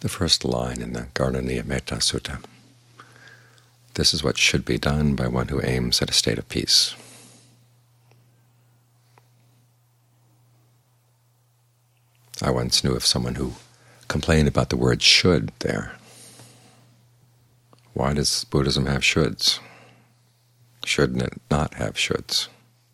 The first line in the Garna-Niyametta Sutta. This is what should be done by one who aims at a state of peace. I once knew of someone who complained about the word should there. Why does Buddhism have shoulds? Shouldn't it not have shoulds?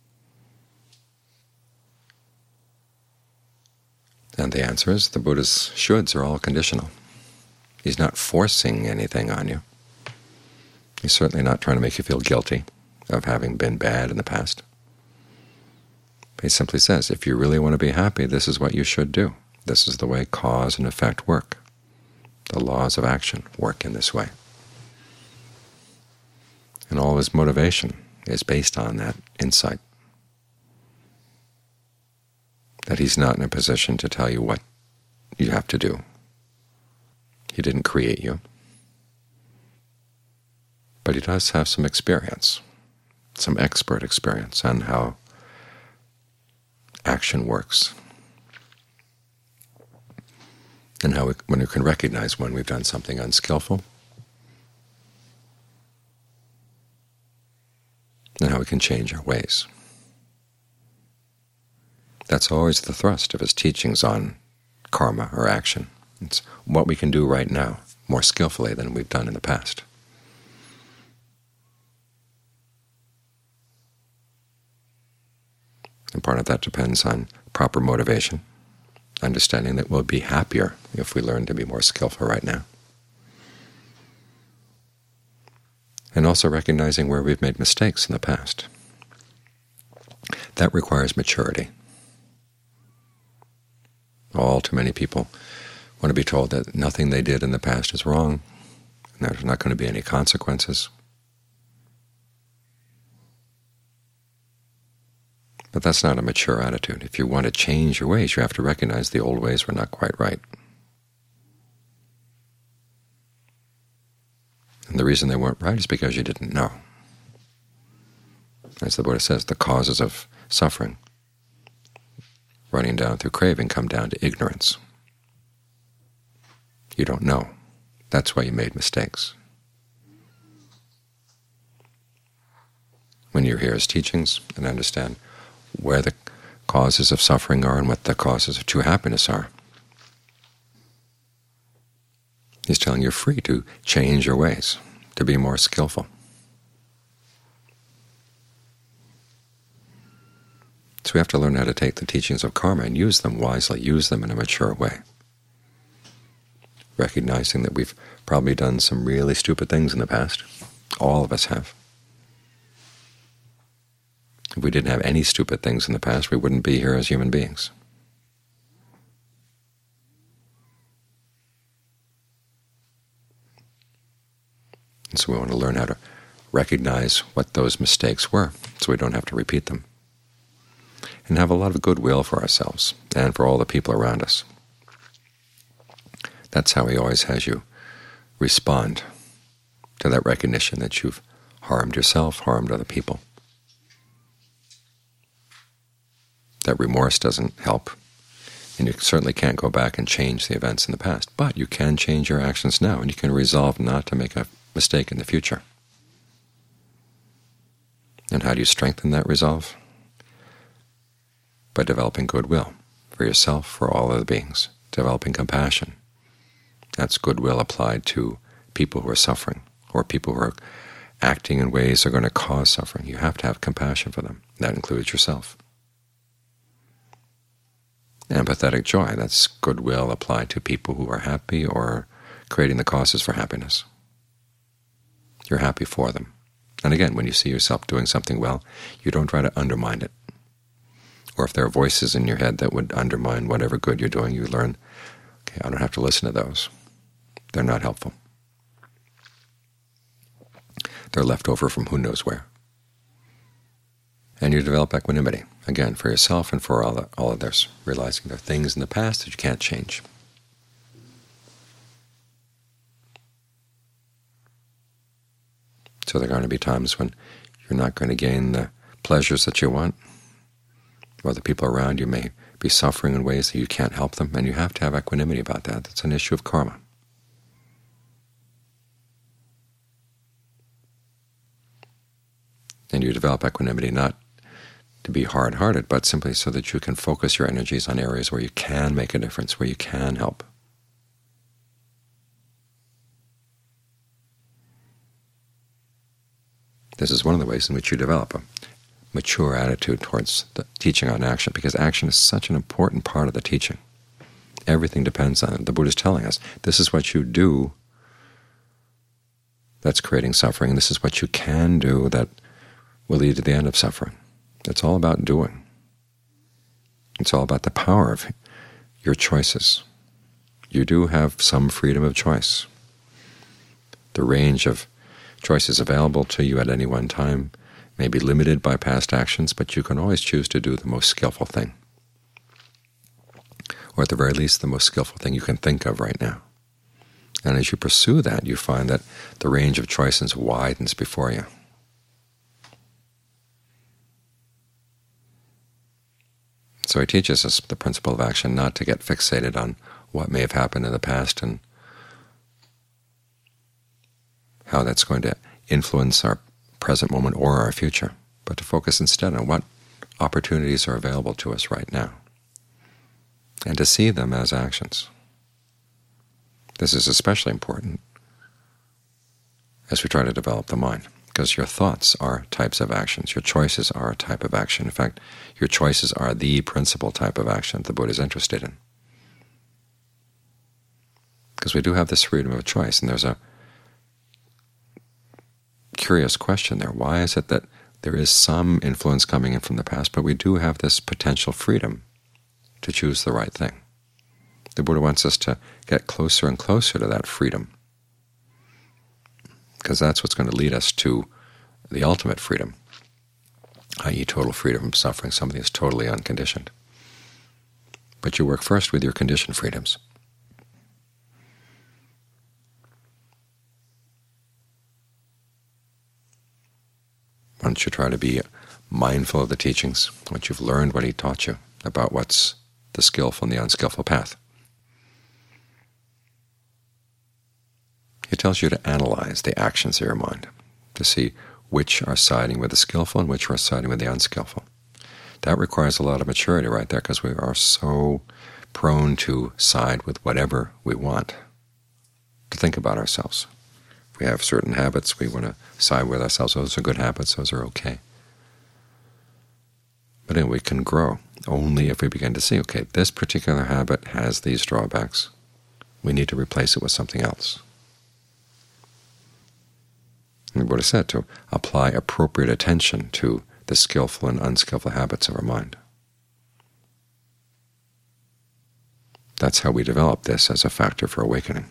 And the answer is the Buddha's shoulds are all conditional. He's not forcing anything on you. He's certainly not trying to make you feel guilty of having been bad in the past. He simply says, if you really want to be happy, this is what you should do. This is the way cause and effect work. The laws of action work in this way. And all his motivation is based on that insight, that he's not in a position to tell you what you have to do. He didn't create you, but he does have some experience, some expert experience on how action works, and how when we can recognize when we've done something unskillful, and how we can change our ways. That's always the thrust of his teachings on karma or action. It's what we can do right now more skillfully than we've done in the past. And part of that depends on proper motivation, understanding that we'll be happier if we learn to be more skillful right now, and also recognizing where we've made mistakes in the past. That requires maturity. All too many people want to be told that nothing they did in the past is wrong, and there's not going to be any consequences. But that's not a mature attitude. If you want to change your ways, you have to recognize the old ways were not quite right. And the reason they weren't right is because you didn't know. As the Buddha says, the causes of suffering running down through craving come down to ignorance. You don't know. That's why you made mistakes. When you hear his teachings and understand where the causes of suffering are and what the causes of true happiness are, he's telling you free to change your ways, to be more skillful. So we have to learn how to take the teachings of karma and use them wisely, use them in a mature way, recognizing that we've probably done some really stupid things in the past. All of us have. If we didn't have any stupid things in the past, we wouldn't be here as human beings. And so we want to learn how to recognize what those mistakes were so we don't have to repeat them, and have a lot of goodwill for ourselves and for all the people around us. That's how he always has you respond to that recognition that you've harmed yourself, harmed other people. That remorse doesn't help, and you certainly can't go back and change the events in the past, but you can change your actions now, and you can resolve not to make a mistake in the future. And how do you strengthen that resolve? By developing goodwill for yourself, for all other beings, developing compassion. That's goodwill applied to people who are suffering, or people who are acting in ways that are going to cause suffering. You have to have compassion for them. That includes yourself. Empathetic joy, that's goodwill applied to people who are happy or creating the causes for happiness. You're happy for them. And again, when you see yourself doing something well, you don't try to undermine it. Or if there are voices in your head that would undermine whatever good you're doing, you learn, okay, I don't have to listen to those. They're not helpful. They're left over from who knows where. And you develop equanimity, again, for yourself and for all others, realizing there are things in the past that you can't change. So there are going to be times when you're not going to gain the pleasures that you want, or the people around you may be suffering in ways that you can't help them, and you have to have equanimity about that. It's an issue of karma. And you develop equanimity not to be hard-hearted, but simply so that you can focus your energies on areas where you can make a difference, where you can help. This is one of the ways in which you develop a mature attitude towards the teaching on action, because action is such an important part of the teaching. Everything depends on it. The Buddha is telling us, this is what you do that's creating suffering, and this is what you can do that will lead to the end of suffering. It's all about doing. It's all about the power of your choices. You do have some freedom of choice. The range of choices available to you at any one time may be limited by past actions, but you can always choose to do the most skillful thing, or at the very least the most skillful thing you can think of right now. And as you pursue that, you find that the range of choices widens before you. So he teaches us the principle of action, not to get fixated on what may have happened in the past and how that's going to influence our present moment or our future, but to focus instead on what opportunities are available to us right now, and to see them as actions. This is especially important as we try to develop the mind, because your thoughts are types of actions. Your choices are a type of action. In fact, your choices are the principal type of action the Buddha is interested in. Because we do have this freedom of choice, and there's a curious question there. Why is it that there is some influence coming in from the past, but we do have this potential freedom to choose the right thing? The Buddha wants us to get closer and closer to that freedom, because that's what's going to lead us to the ultimate freedom, i.e. total freedom from suffering, something that's totally unconditioned. But you work first with your conditioned freedoms. Once you try to be mindful of the teachings, once you've learned what he taught you about what's the skillful and the unskillful path, he tells you to analyze the actions of your mind, to see which are siding with the skillful and which are siding with the unskillful. That requires a lot of maturity right there, because we are so prone to side with whatever we want, to think about ourselves. If we have certain habits, we want to side with ourselves. Those are good habits. Those are okay. But anyway, we can grow only if we begin to see, okay, this particular habit has these drawbacks. We need to replace it with something else. And the Buddha said to apply appropriate attention to the skillful and unskillful habits of our mind. That's how we develop this as a factor for awakening.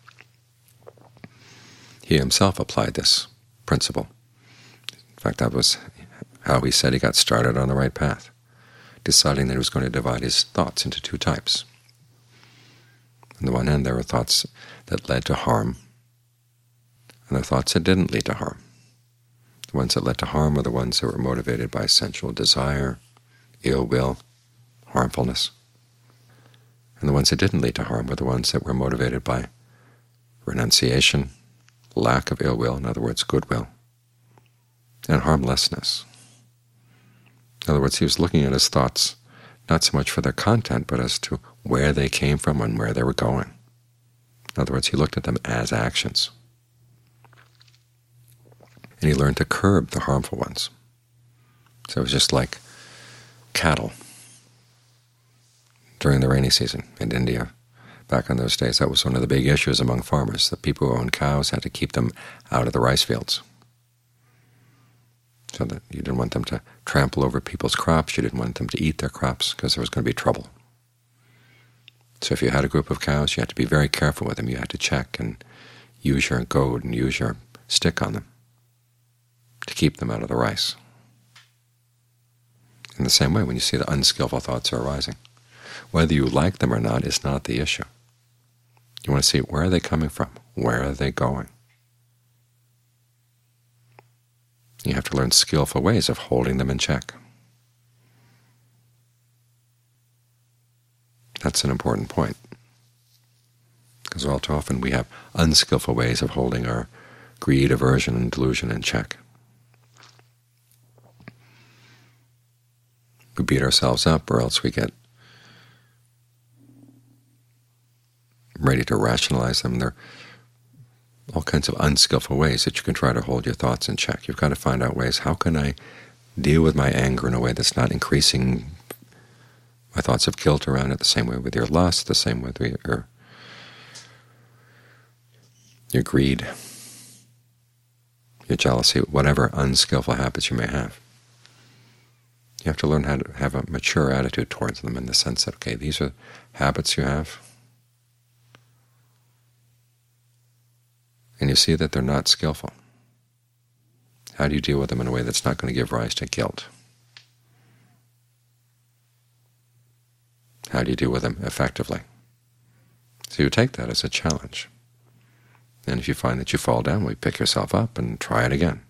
He himself applied this principle. In fact, that was how he said he got started on the right path, deciding that he was going to divide his thoughts into two types. On the one hand, there were thoughts that led to harm, and the thoughts that didn't lead to harm. The ones that led to harm were the ones that were motivated by sensual desire, ill will, harmfulness. And the ones that didn't lead to harm were the ones that were motivated by renunciation, lack of ill will, in other words, goodwill, and harmlessness. In other words, he was looking at his thoughts not so much for their content, but as to where they came from and where they were going. In other words, he looked at them as actions. And he learned to curb the harmful ones. So it was just like cattle during the rainy season in India. Back in those days, that was one of the big issues among farmers. The people who owned cows had to keep them out of the rice fields, so that you didn't want them to trample over people's crops. You didn't want them to eat their crops, because there was going to be trouble. So if you had a group of cows, you had to be very careful with them. You had to check and use your goad and use your stick on them to keep them out of the rice. In the same way, when you see the unskillful thoughts are arising, whether you like them or not is not the issue. You want to see, where are they coming from? Where are they going? You have to learn skillful ways of holding them in check. That's an important point, because all too often we have unskillful ways of holding our greed, aversion, and delusion in check. we beat ourselves up, or else we get ready to rationalize them. There are all kinds of unskillful ways that you can try to hold your thoughts in check. You've got to find out ways, how can I deal with my anger in a way that's not increasing my thoughts of guilt around it, the same way with your lust, the same way with your greed, your jealousy, whatever unskillful habits you may have. You have to learn how to have a mature attitude towards them, in the sense that, okay, these are habits you have, and you see that they're not skillful. How do you deal with them in a way that's not going to give rise to guilt? How do you deal with them effectively? So you take that as a challenge. And if you find that you fall down, well, you pick yourself up and try it again.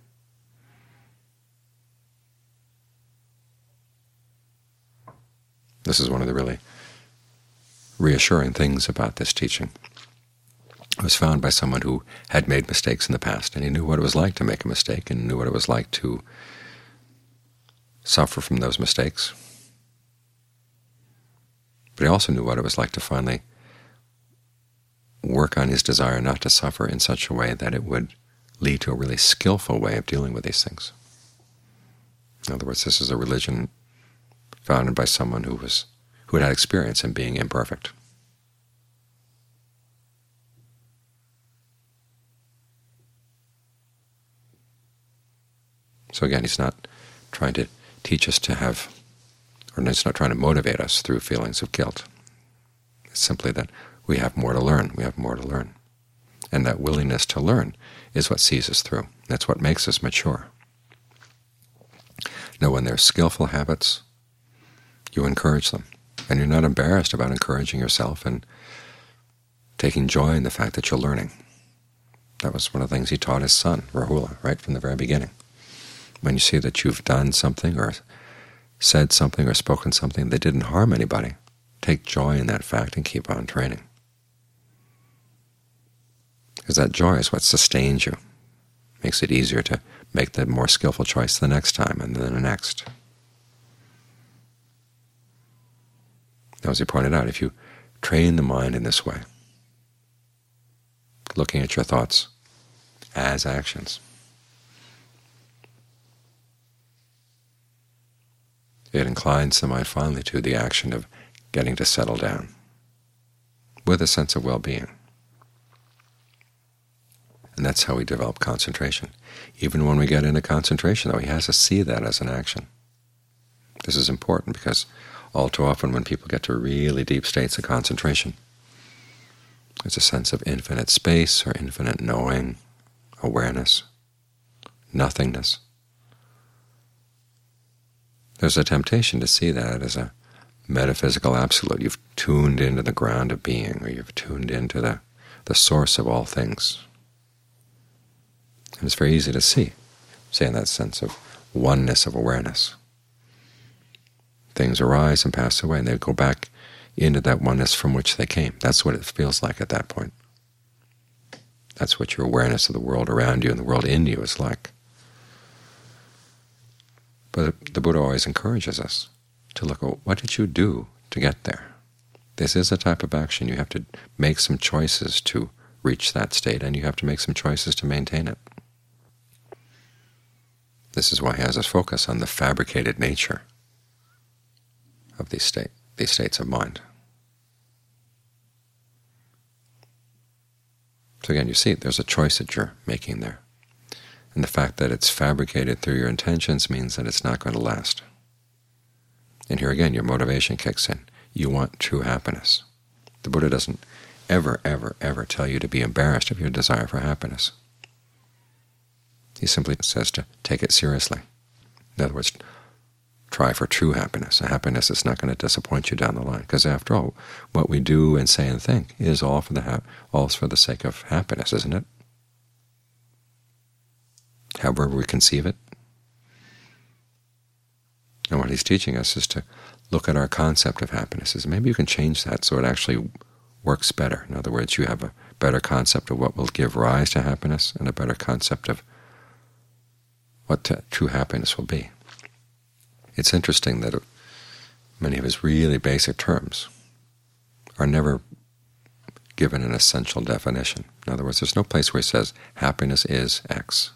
This is one of the really reassuring things about this teaching. It was found by someone who had made mistakes in the past, and he knew what it was like to make a mistake, and knew what it was like to suffer from those mistakes. But he also knew what it was like to finally work on his desire not to suffer in such a way that it would lead to a really skillful way of dealing with these things. In other words, this is a religion founded by someone who had had experience in being imperfect. So again, he's not trying to teach us to have, or he's not trying to motivate us through feelings of guilt. It's simply that we have more to learn. We have more to learn. And that willingness to learn is what sees us through. That's what makes us mature. Now, when there's skillful habits, you encourage them. And you're not embarrassed about encouraging yourself and taking joy in the fact that you're learning. That was one of the things he taught his son, Rahula, right from the very beginning. When you see that you've done something or said something or spoken something that didn't harm anybody, take joy in that fact and keep on training. Because that joy is what sustains you, makes it easier to make the more skillful choice the next time and then the next. Now, as he pointed out, if you train the mind in this way, looking at your thoughts as actions, it inclines the mind finally to the action of getting to settle down with a sense of well-being. And that's how we develop concentration. Even when we get into concentration, though, he has to see that as an action. This is important because all too often when people get to really deep states of concentration, there's a sense of infinite space or infinite knowing, awareness, nothingness. There's a temptation to see that as a metaphysical absolute. You've tuned into the ground of being, or you've tuned into the source of all things. And it's very easy to see, say, in that sense of oneness of awareness. Things arise and pass away, and they go back into that oneness from which they came. That's what it feels like at that point. That's what your awareness of the world around you and the world in you is like. But the Buddha always encourages us to look at what did you do to get there. This is a type of action. You have to make some choices to reach that state, and you have to make some choices to maintain it. This is why he has us focus on the fabricated nature of these states of mind. So again, you see, there's a choice that you're making there. And the fact that it's fabricated through your intentions means that it's not going to last. And here again, your motivation kicks in. You want true happiness. The Buddha doesn't ever, ever, ever tell you to be embarrassed of your desire for happiness. He simply says to take it seriously. In other words, try for true happiness, a happiness that's not going to disappoint you down the line. Because after all, what we do and say and think is all for the sake of happiness, isn't it? However we conceive it. And what he's teaching us is to look at our concept of happiness. Is maybe you can change that so it actually works better. In other words, you have a better concept of what will give rise to happiness and a better concept of what true happiness will be. It's interesting that many of his really basic terms are never given an essential definition. In other words, there's no place where he says happiness is X.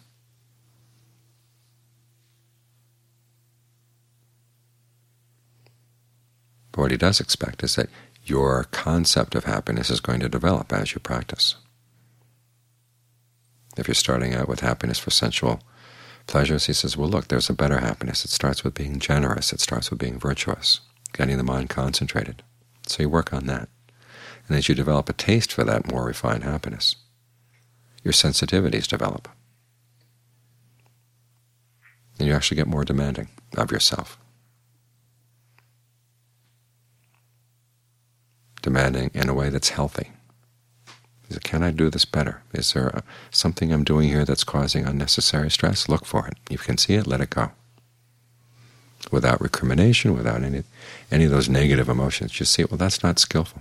But what he does expect is that your concept of happiness is going to develop as you practice. If you're starting out with happiness for sensual pleasures, he says, well, look, there's a better happiness. It starts with being generous. It starts with being virtuous, getting the mind concentrated. So you work on that. And as you develop a taste for that more refined happiness, your sensitivities develop. And you actually get more demanding of yourself. Demanding in a way that's healthy. Is it, can I do this better? Is there something I'm doing here that's causing unnecessary stress? Look for it. If you can see it, let it go. Without recrimination, without any of those negative emotions. Just see it, well, that's not skillful.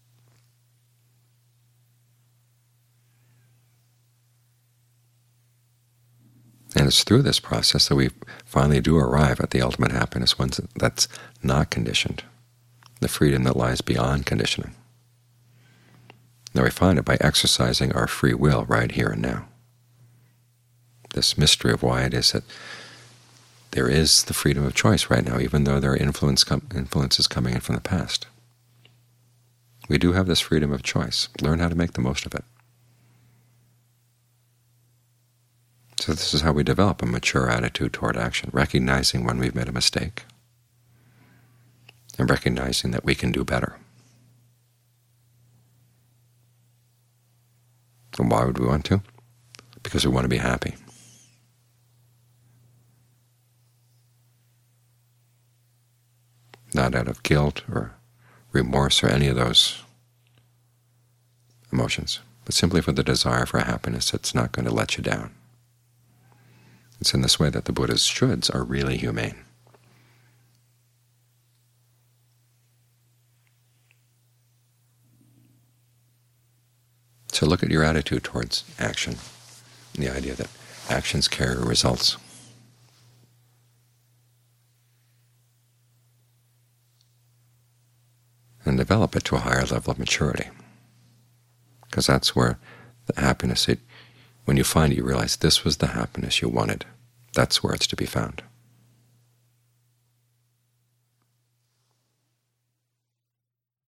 And it's through this process that we finally do arrive at the ultimate happiness, one that's not conditioned, the freedom that lies beyond conditioning. Now we find it by exercising our free will right here and now. This mystery of why it is that there is the freedom of choice right now, even though there are influences coming in from the past. We do have this freedom of choice. Learn how to make the most of it. So this is how we develop a mature attitude toward action, recognizing when we've made a mistake and recognizing that we can do better. And why would we want to? Because we want to be happy. Not out of guilt or remorse or any of those emotions, but simply for the desire for happiness that's not going to let you down. It's in this way that the Buddha's shoulds are really humane. So look at your attitude towards action, and the idea that actions carry results. And develop it to a higher level of maturity, because that's where the happiness, when you find it, you realize this was the happiness you wanted. That's where it's to be found.